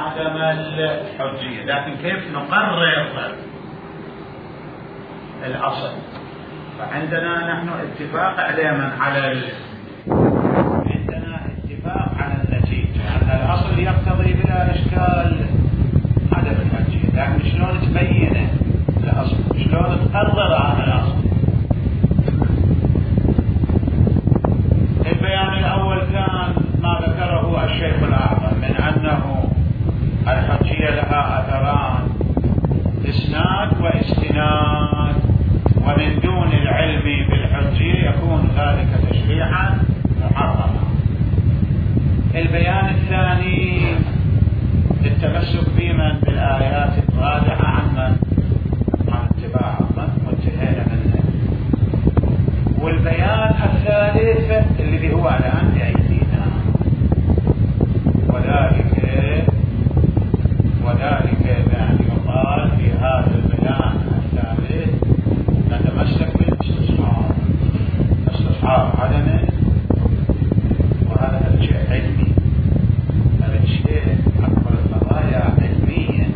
عدم الحجية، لكن كيف نقرر الأصل؟ فعندنا نحن اتفاق على عندنا اتفاق على النتيجة أن الأصل يقتضي بلا إشكال عدم الحجية، لكن شلون تبين الأصل؟ شلون تقرر هذا الأصل؟ البيان الأول كان ما ذكره الشيخ الأعظم من أنه الحجية لها أثران: إسناد واستناد، ومن دون العلم بالحجية يكون ذلك تشريعا محرما. البيان الثاني التمسك بمن بالآيات الراجعة عن اتباع من وانتهينا منه. والبيان الثالث الذي هو الآن بأيدينا، وذلك بأن يقال في هذا البيان الثالث نتمسك بالاستصحاب عدمه، وهذا شيء علمي، هذا شيء أكبر القضايا علميا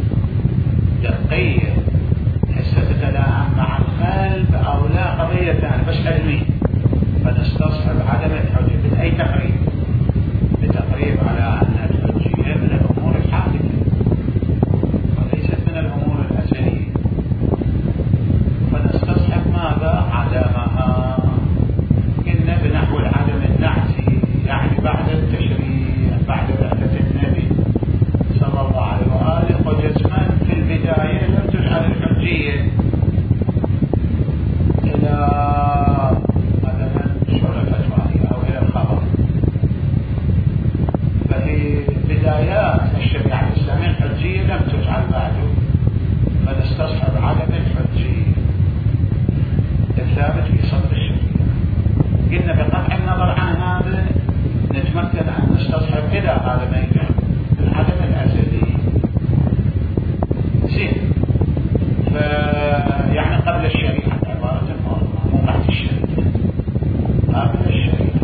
دقية حتى تتلائم مع القلب أو لا قضية ثانية، بس علمية. فنستصحب عدم الحجة بأي تقريب، بتقريب على أن الحجية من الأمور الحادثة وليست من الأمور الأزلية، فنستصحب ماذا؟ عدمها. قلنا بنحو العدم النعسي، يعني بعد التشريع، بعد بعثة النبي صلى الله عليه وآله، وجزما في البداية لم تجعل الحجية إلى مثلا شرع الفتوى أو إلى الخبر. ففي بدايات الشريعة الإسلامية الحجية لم تجعل بعده، فنستصحب عدم الحجية الثابت في صدر الشريعة. قلنا بقطع النظر عن هذا نتمكن أن نستصحب إلى هذا ما يجعل العدم الأزلي. زين، يعني قبل الشريعة عبارة مو بعد الشريعة، قبل الشريعة.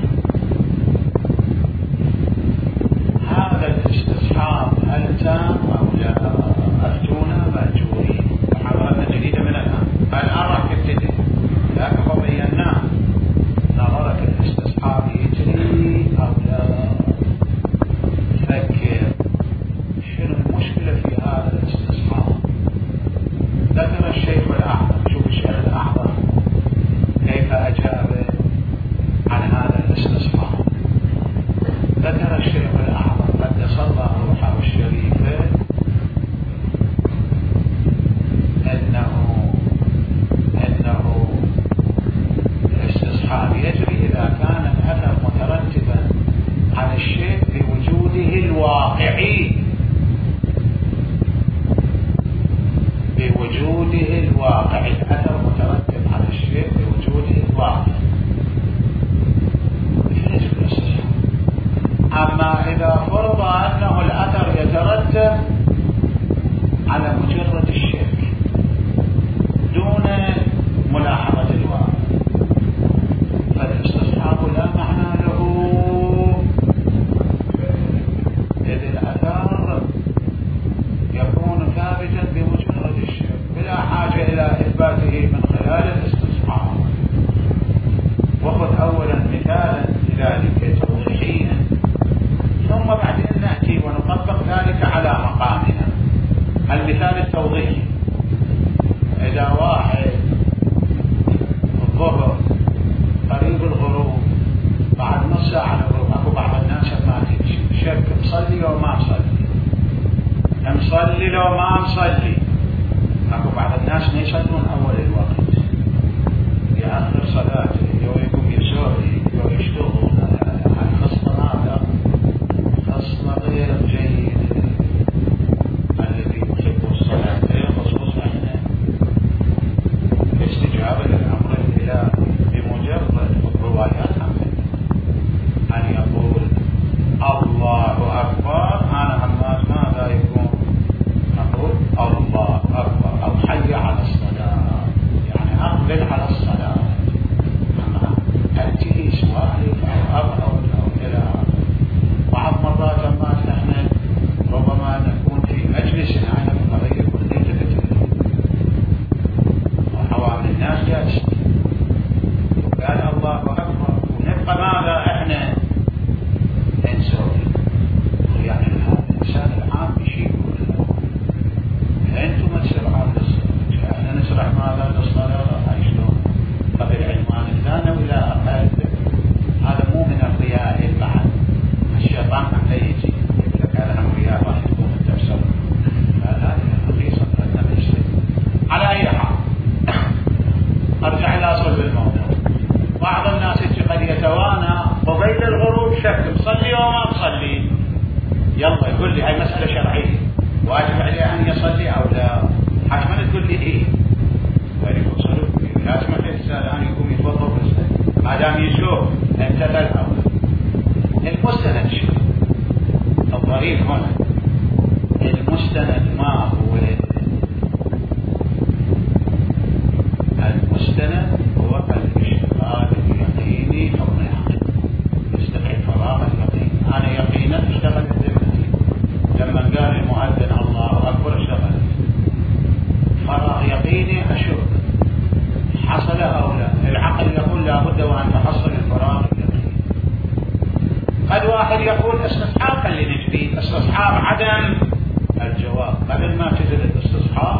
هذا الاستصحاب هل تام أو لا؟ أفتونا مأجورين. محاضرة جديدة من الآن راح تبتدئ، لكن بينا نظرة الاستصحاب يجري أو لا. فكر شنو المشكلة في هذا الاستصحاب. ذكر الشيخ الأعظم، شوف الشيخ الأعظم كيف أجاب عن هذا الاستصحاب. ذكر الشيخ الأعظم قدس الله روحه الشريفة أنه الاستصحاب يجري إذا كان الأثر مترتبا على الشيء بوجوده الواقعي، بوجوده الواقعي. الأثر مترتب على الشيء بوجوده الواقعي يجب الاستصحاب. أما إذا فرض أنه الأثر يترتب على مجرد الشك دون ملاحظة الواقع، فالاستصحاب لا معنى له، إذ الأثر يكون ثابتا بمجرد الشك بلا حاجة إلى إثباته من خلال الاستصحاب. وخذ أولا مثالا لذلك توضيحيا، ثم بعدين نأتي ونطبق ذلك على مقامنا. المثال التوضيحي: إذا واحد الظهر قريب الغروب بعد نص ساعة الغروب، أكو بعض الناس ما شك مصلي لو ما مصلي، مصلي لو ما مصلي. أكو بعض الناس ما يصلون أول الوقت، يأخر صلاته، يقوم يسوي يشتغل. الخصلة هذا خصلة غير جيدة. الذي يحب الصلاة خصوصا احنا استجابة للأمر الإلهي بمجرد الروايات أن يقول الله أكبر، أنا هماز ماذا يكون؟ نقول الله أكبر أو حي على الصلاة، يعني أقبل على الصلاة. أما أتي سوالف أو أبعد أو إلى بعض مرات ما احنا يلا يقول لي هاي مسألة شرعية واجب عليه أن يصلي أو لا، حتما تقول لي إيه ويكون صلوا لازم الإنسان أن يقوم يتوضأ ويصلي ما دام يشوف امتثل أو لا. المستند شو الضريب هنا؟ المستند ما هو؟ المستند هو الاشتغال اليقيني أو العقل يستدعي فراغ اليقين. أنا يقينا اشتغلت ذمتي لما قال المؤذن الله أكبر اشتغلت فراغ يقيني أشوف حصل أو لا. العقل يقول لا بد وأن تحصل الفراغ اليقيني. قد واحد يقول استصحاب خلينا نجديد استصحاب عدم الجواب قبل ما تجد الاستصحاب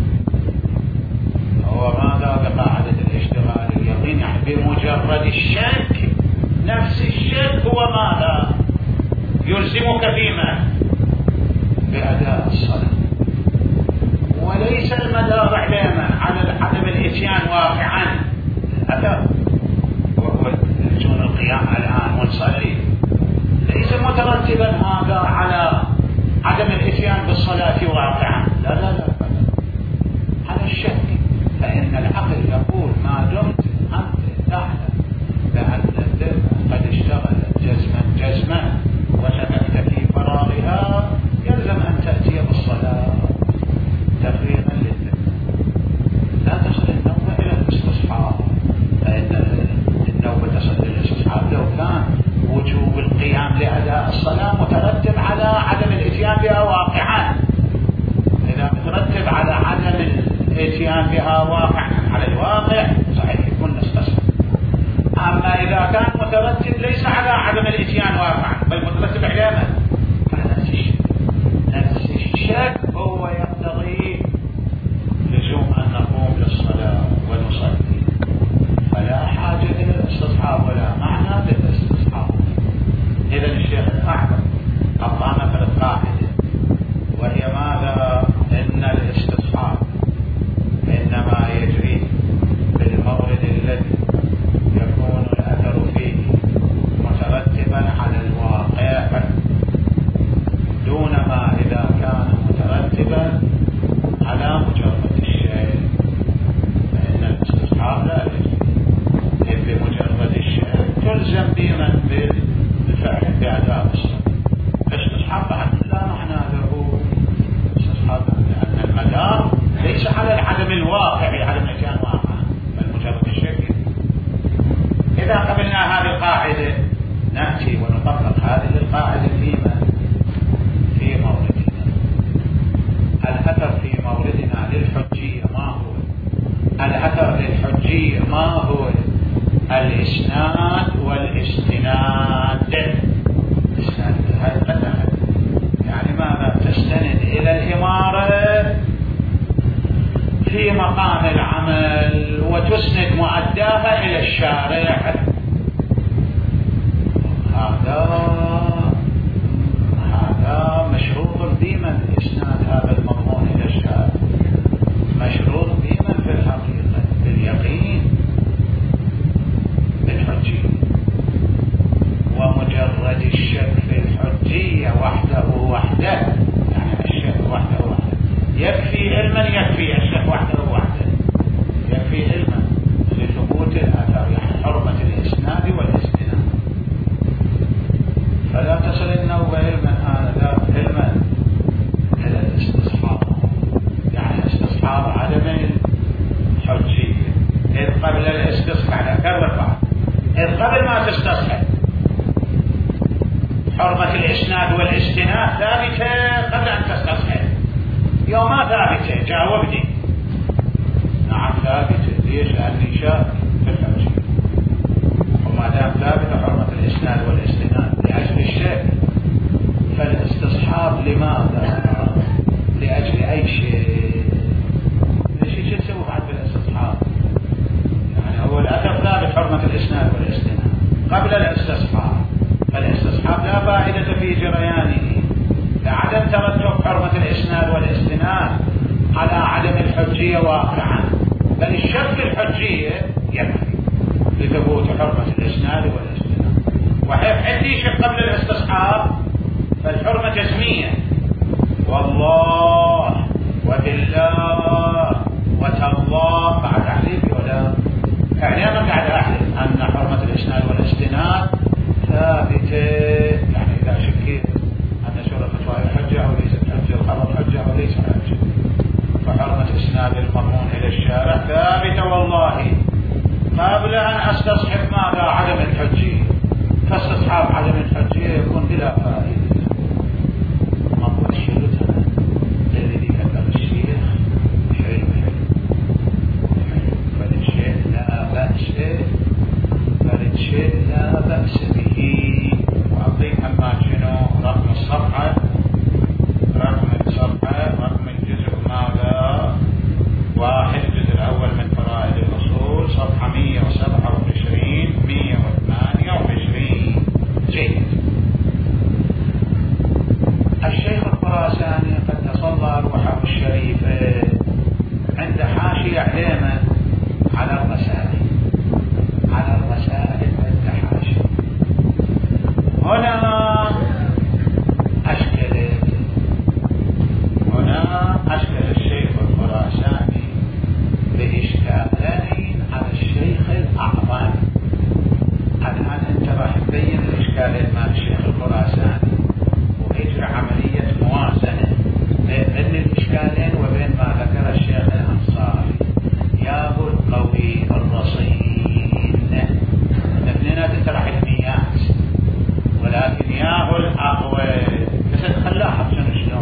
هو ماذا بقاعدة الاشتغال اليقين يعني بمجرد الشك نفس الشك هو ماذا يلزمك فيما بأداء الصلاة وليس المدار على عدم الاتيان واقعا الأثر وهو جون القيام الآن ونصلي ليس مترتبا هذا على عدم الاتيان بالصلاة واقعا لا لا لا على الشك. فإن العقل يقول ما دمت أنت تعلم بأن الذمة قد اشتغلت جزما وشككت في فراغها يلزم أن تأتي بالصلاة تفريغا للذمة. لا تصل النوبة إلى الاستصحاب فإن النوبة تصل للاستصحاب لو كان وجوب القيام لأداء الصلاة مترتب على عدم الاتيان بها واقعا. إذا مترتب على عدم الاتيان بها واقعا على الواقع صحيح يكون نستصحب. أما إذا كان مترتب ليس على عدم الاتيان واقعا بل مترتب على نفس الشك هو يقتضي لزوم أن نقوم للصلاة ونصلي فلا حاجة إلى الاستصحاب ولا معنى للاستصحاب. إذا الشيخ الأعظم أعطانا في القاعدة وهي ماذا؟ إن الاستصحاب إنما يجري بالمورد الذي يكون الأثر فيه مترتبا على الواقع دون ما إذا كان مترتبا على مجرد الشيء فإن الاستصحاب لا يجري إذ بمجرد الشيء تلزم بمن بالفعل بأداء الصلاة. الاستصحاب بعد لا معنى له استصحاب لأن المدار ليس على العدم الواقعي عدم الاتيان واقعا بل مجرد الشيء. إذا قبلنا هذه القاعدة نأتي ونطبق هذه القاعدة فيما في موردنا. الأثر في موردنا للحجية ما هو؟ الأثر للحجية ما هو؟ الإسناد والاستناد. يعني ماذا؟ تستند إلى الإمارة في مقام العمل وتسند مؤداها إلى الشارع. هذا مشروط بمن إسناد هذا المضمون إلى الشارع مشروط بمن في الحقيقة باليقين بالحجية. ومجرد الشك في الحجية وحده يعني الشك وحده يكفي علما يكفي الشك وحده يكفي علما لثبوت الأثر يعني حرمة الإسناد والاستناد. فلا تصل النوبة علما إلى الاستصحاب يعني استصحاب عدم الحجية إذ قبل الاستصحاب إذ قبل ما تستصحب حرمة الإسناد والاستناد ثابتة قبل أن تستصحب. يوم ما ثابتة جاوبني. نعم ثابتة. ليش؟ لأني شاك في الحجية وما دام ثابتة حرمة الإسناد والاستناد لأجل الشك فالاستصحاب لماذا؟ لأجل أي شيء. شو تسوي بعد بالاستصحاب؟ يعني هو الأثر ثابت حرمة الإسناد والاستناد قبل الاستصحاب فالاستصحاب لا فائدة في جريانه لعدم ترتب حرمة الإسناد والاستناد على عدم الحجية واقعا بل الشك في الحجية يكفي لثبوت حرمة الإسناد والاستناد. وحيث عندي شك قبل الاستصحاب فالحرمة جسمية، والله وبالله وتالله بعد أحلف ولا يعني أنا قاعد أحلف أن حرمة الإسناد والاستناد ثابتة. يعني إذا شكيت أن سورة الفتوى حجة أو ليست حجة، الخبر حجة أو ليس حجة، فحرمة إسناد المضمون إلى الشارع ثابتة والله، قبل أن أستصحب ماذا؟ عدم الحجية. فاستصحاب عدم الحجية يكون بلا فائدة. مطلع شروطنا الذي كتب الشيخ حلو فالشيء لا بأس به. وأعطيك أما شنو رقم الصفحة، رقم الجزء ماذا؟ 1 الجزء الأول من فرائض الأصول، صفحة 127 128. جيد. الشيخ الخراساني قد تصلى روحه الشريفة عند حاشية علامة على الرسائل عند حاشية. هنا أشكل الشيخ الخراساني بإشكالين على الشيخ الأعظم. الآن أنت راح تبين الإشكالين مع الشيخ الخراساني ويجري عملية موازنة بين الإشكالين وبين ما ذكر الشيخ الأنصاري. يابو القوي الرصين الاثنين تطرح الميات، ولكن يابو الأقوى بس تخلاها شنو.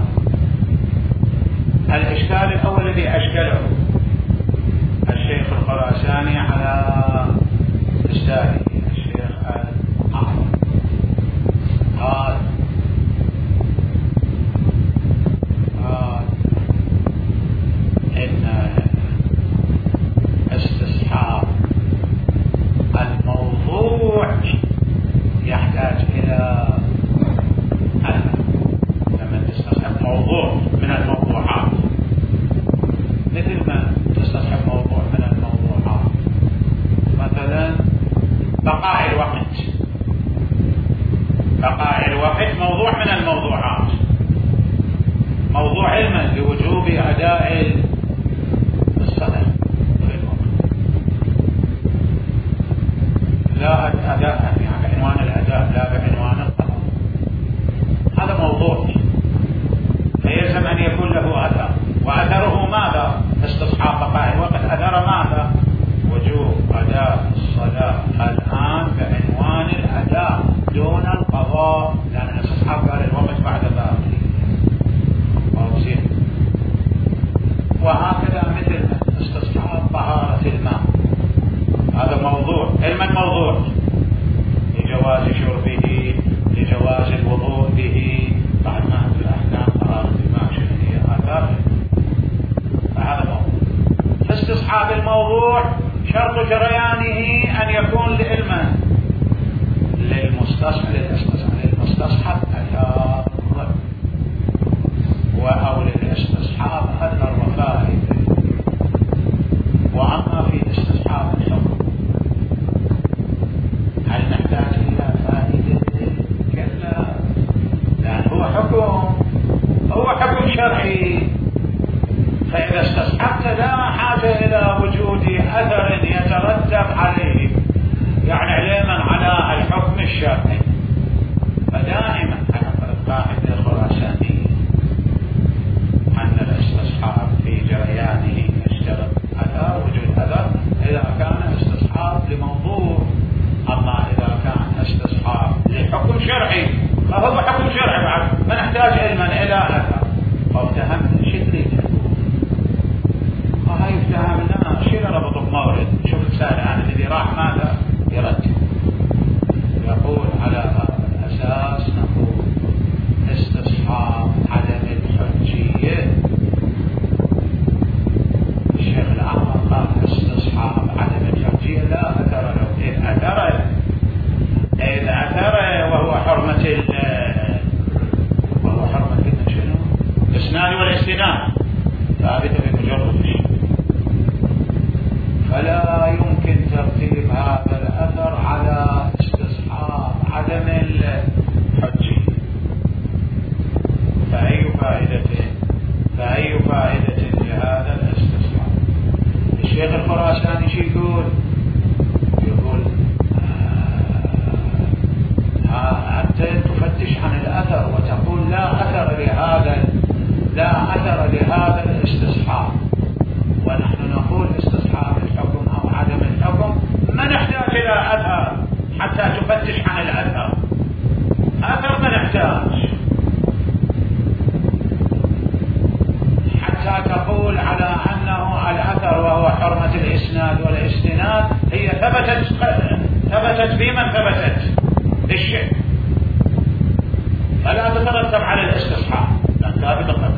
الإشكال الأول الذي أشكله الشيخ الخراساني على أستاذه الشيخ الأعظم قال إن استصحاب الموضوع يحتاج إلى لما تستصحب موضوع من الموضوعات، مثل ما تستصحب موضوع من الموضوعات، مثلا بقاء الوقت موضوع من الموضوعات، موضوع علما بوجوب أداء الصلاة في الوقت، لا أداء يعني بعنوان الأداء لا بعنوان القضاء، هذا موضوع فيلزم أن يكون له أثر، وأثره ماذا؟ استصحاب بقاء الوقت. أثر ماذا؟ وجوب أداء الصلاة الآن بعنوان الأداء دون القضاء، لأن استصحاب الوقت بعد ذلك. وهكذا مثل استصحاب طهارة الماء، هذا موضوع علما موضوع لجواز شربه، لجواز الوضوء به، بعد ما أنت الأحكام طهارة الماء شنو هي آثاره، فهذا موضوع. فاستصحاب الموضوع شرط جريانه أن يكون لعلما للمستصحب أثار أو للاستصحاب أثر وفائدة. وأما في استصحاب الحكم هل نحتاج إلى فائدة؟ كلا، لأن هو حكم شرعي، فإذا استصحبت لا حاجة إلى وجود أثر يترتب عليه، يعني علما على الحكم الشرعي. فدائما حسب القاعدة الخراسانية أن الاستصحاب في جريانه يشترط أثر، وجود أثر إذا كان استصحاب لموضوع. أما إذا كان استصحاب لحكم شرعي فهو حكم شرعي بعد ما نحتاج علما إلى أثر. فافتهمنا شو تريد هاي افتهمنا شو ربط بمورد. شوف السائل عن الذي راح ماذا يرتب، يقول على هذا الأساس نقول استصحاب عدم الحجية. الشيخ الأعظم قال استصحاب عدم الحجية لا أثر له، إذ أثر وهو حرمة شنو؟ الإسناد والاستناد ثابتة بمجرد الشيء، فلا يمكن ترتيب هذا الأثر على استصحاب عدم الحجية. فائدة، فأي فائدة لهذا الاستصحاب؟ الشيخ الخراساني شو يقول؟ يقول أنت تفتش عن الأثر وتقول لا أثر لهذا الاستصحاب، ونحن نقول استصحاب الحكم أو عدم الحكم ما نحتاج إلى أثر حتى تفتش عن الأثر. أثر ما نحتاج حتى تقول على أنه الأثر وهو حرمة الإسناد والاستناد هي ثبتت بمن ثبتت الشيء، فلا تترتب على الاستصحاب لأن ثابت قبل،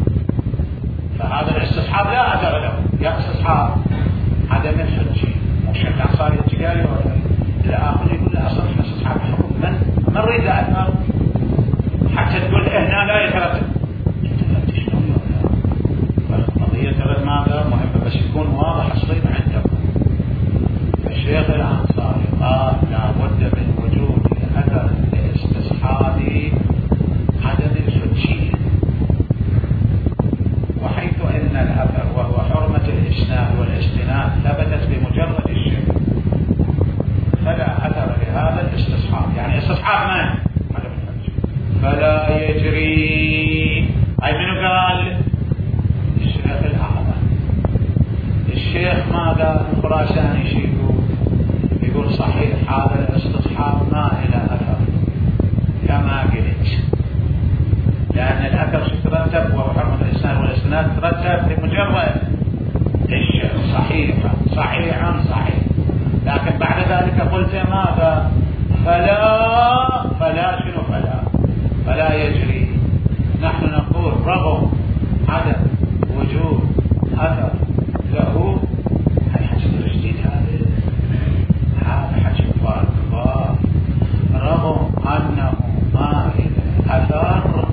فهذا الاستصحاب لا أثر له، يا استصحاب عدم الحجة. والشيخ الأنصاري التجاري الآخر يقول لا أصلا استصحاب الحكم من نريد أثر حتى تقول هنا لا يترتب. القضية ترى ماذا مهمة بس يكون واضح الصيد عندكم. الشيخ الأنصاري قال لا بد من وجود أثر لاستصحاب عدم الحجية، وحيث أن الأثر وهو حرمة الإسناد والاستناد ثبتت بمجرد الشك فلا أثر لهذا الاستصحاب. يعني استصحاب من؟ عدم الحجية. فلا يجري. أي منو قال؟ الشيخ الأعظم. الشيخ ما قال الخراساني شيء يقول صحيح هذا الاستصحاب ما إلى أثر كما قلت، لأن الأثر ترتب وهو حرمة الإسناد والاستناد ترتب بمجرد الشيء صحيح، لكن بعد ذلك قلت ماذا؟ فلا يجري. نحن نقول رغم عدم وجود أثر له الحجة الرشدين هذا حجة كبار، رغم أنه ما إلى أثر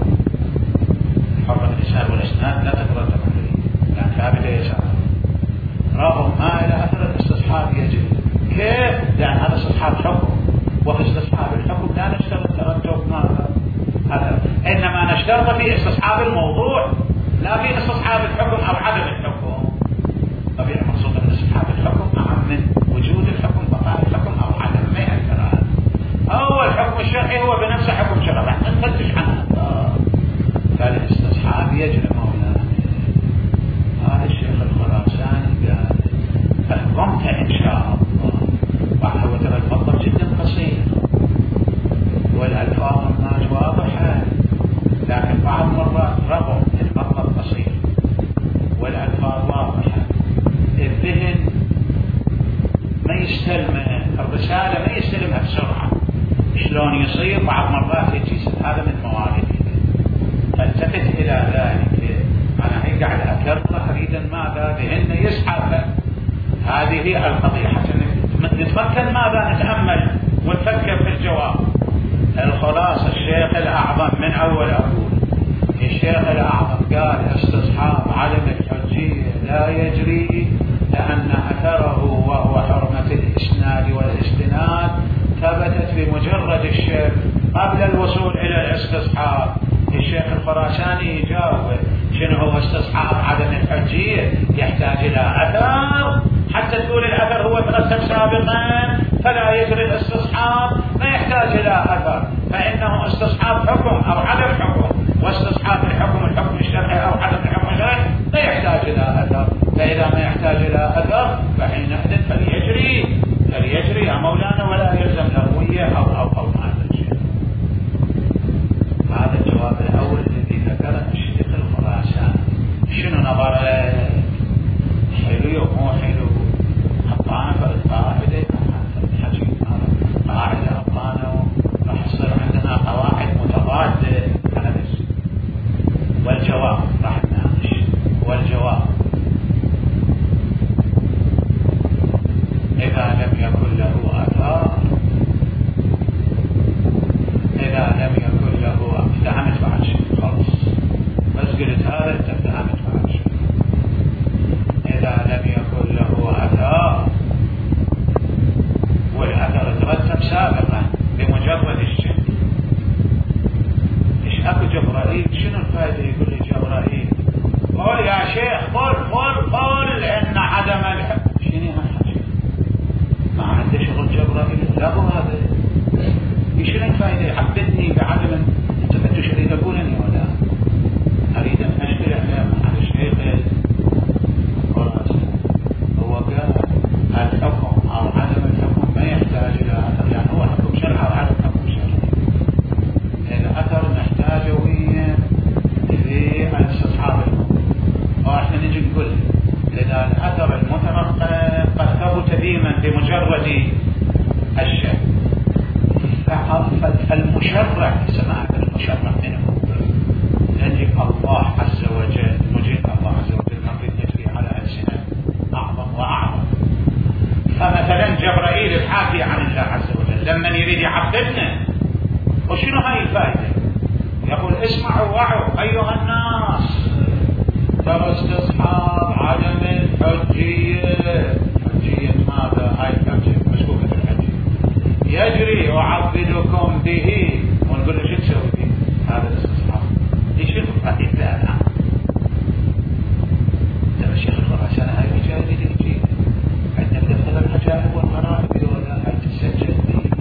حرمة الإسناد والإسناد لا تترتب عليه لأن ثابت يسار، رغم ما إلى أثر الاستصحاب يجري. كيف؟ لأن هذا استصحاب حكم، وفي استصحاب الحكم لا نشترط ترتب ماذا؟ أثر، إنما نشترط في استصحاب الموضوع لا في استصحاب الحكم أو عدم الحكم. طبيعي مقصود أن استصحاب الحكم أهم من وجود الحكم بقاء الحكم أو عدم ما يأثر. أو الحكم الشرعي هو بنفسه حكم شرعي نحن نفتش عنه، فالاستصحاب يجري مولانا. هذا الشيخ الخراساني قال فهمت إن شاء الله. وهو ترى المطلب جدا قصير والألفاظ الناس واضحة، لكن بعض مرات رغم المطلب قصير والألفاظ واضحة الذهن ما يستلمه، الرسالة ما يستلمها بسرعة. شلون يصير؟ بعض مرات يجي هذا من مواردي، فالتفت إلى ذلك. أنا هي قاعد أكرر أريد ماذا ذهننا يسحب. هذه القضية حتى نتمكن ماذا نتأمل ونفكر في الجواب. الخلاصة الشيخ الأعظم من أول أقول الشيخ الأعظم قال استصحاب عدم الحجية لا يجري لأن أثره وهو حرمة الإسناد والاستناد ثبتت بمجرد الشك قبل الوصول إلى الاستصحاب. الشيخ الخراساني يجاوب شنو هو استصحاب عدم الحجية؟ يحتاج إلى أثر حتى تقول الأثر هو ترتب سابقا فلا يجري الاستصحاب، ما يحتاج إلى أثر، فإنه استصحاب حكم أو عدم حكم، واستصحاب الحكم الشرعي أو عدم الحكم الشرعي لا يحتاج إلى أثر. فإذا ما يحتاج إلى أثر فحينئذ فليجري يا مولانا ولا يلزم لغوية أو هذا الشيء. هذا الجواب الأول الذي ذكره الشيخ الخراساني. شنو نظره؟ حلو مو حلو؟ حطانا فرد قاعدة قاعدة أبطانه راح يصير عندنا قواعد متضادة على نفس. والجواب راح نناقش. والجواب إذا لم يكن له أثار، افتهمت بعد شيء خلاص، بس قلت هذا انت افتهمت بعد شيء. إذا لم يكن له أثار والأثر ترتب سابقا بمجرد الشك، ايش اكو جبرائيل؟ شنو الفائدة يقول لي لا ترى الشيخ الخراساني هاي الرجال اللي يجي عندنا دفتر العجائب والغرائب ولا هاي تسجل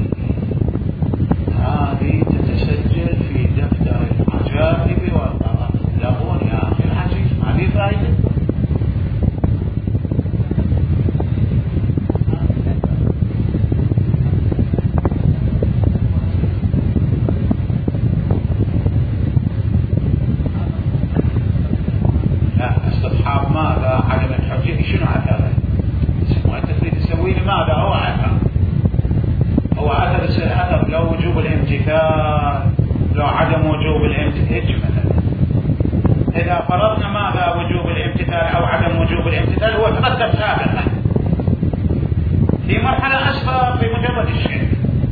هذه تتسجل في دفتر العجائب والغرائب. لغون يا اخي العزيز ما في فائده. استصحاب ماذا؟ عدم الحجة. شنو عثره؟ انت تريد تسوي لي ماذا؟ هو عثر، هو اثر لو وجوب الامتثال، لو عدم وجوب الامتثال. مثلا اذا فرضنا ماذا؟ وجوب الامتثال او عدم وجوب الامتثال، هو ترتب سابقا في مرحله اسبق في مجرد الشك.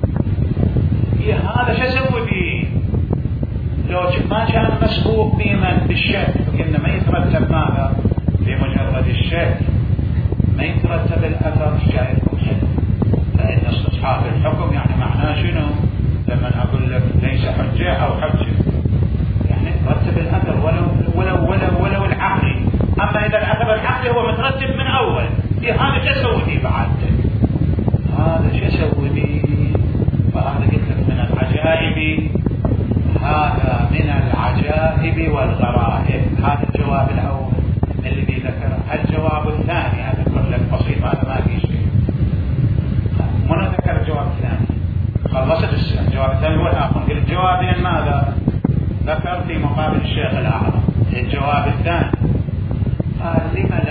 هذا شو اسوي به؟ لو ما كان مسبوق بمن بالشك، فإن ما يترتب ماذا؟ بمجرد الشك ما يترتب الأثر جائزكم حلو. فإن استصحاب الحكم يعني معناه شنو؟ لما أقول لك ليس حجة أو حجة، يعني ترتب الأثر ولو العقلي. أما إذا الأثر العقلي هو مترتب من أول، هذا شو أسوي به بعد؟ هذا شو أسوي به؟ فهذا قلت لك من العجائب، هذا من العجائب والغرائب. هذا الجواب الأول الذي ذكره. الجواب الثاني أذكر لك بسيط، هذا ما في شيء. منو ذكر الجواب الثاني؟ خلصت الجواب الثاني والآخر. الجوابين ماذا ذكر في مقابل الشيخ الأعظم؟ الجواب الثاني قال لما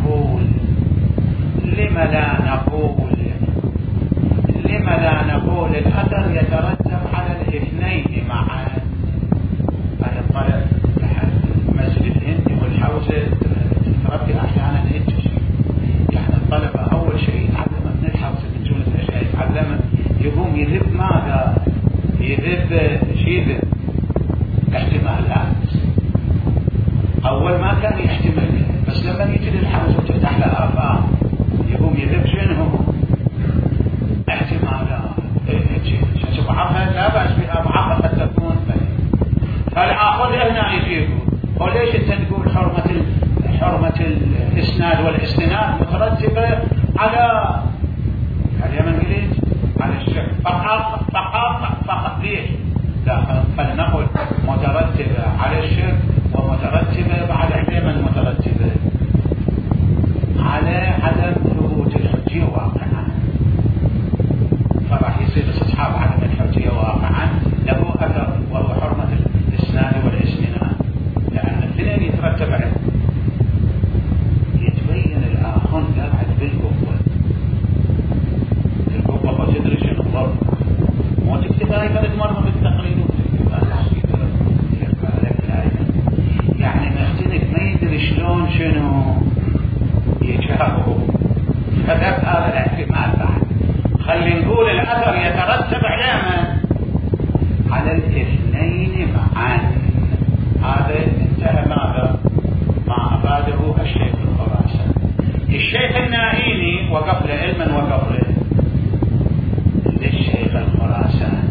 لا نقول الأثر يترتب على الاثنين معا. هذا الطلب المسجد الهندي والحوزة تتربي أحيانا هيك. يعني الطلبة أول شيء يتعلم من الحوزة من جملة الأشياء يتعلم يقوم يذب ماذا؟ يذب احتمالات. أول ما كان يحتمل، بس لما يجي للحوزة وتفتح له آفاق يقوم يذب شنو؟ احتمالات. بعضها لا بأس بها، بعضها قد تكون فالآخر هنا يجيبه. وليش انت تقول حرمة الإسناد والاستناد مترتبة على اليمن على الشك فقط ليش؟ لا، فلنقل مترتبة على الشك ومترتبة بعد اليمن مترتبة على عدم ثبوت الحجية واقعا. فراح يصير استصحاب عدم الحجية واقعا له أثر، وهو حرمة الإسناد والاستناد، لأن الاثنين يترتب عليه. يتبين الآخر قاعد بالقوة وتدري شنو الضرب، مو تكتب هاي ثلاث مرة بالتقرير يعني مختلف ما يدري شلون شنو يجاوب. هذا الاحتمال بعد. خلي نقول الأثر يترتب على الاثنين معا. هذا انتهى ماذا؟ ما أفاده الشيخ الخراساني. الشيخ النائيني وقف له علما وقف له للشيخ الخراساني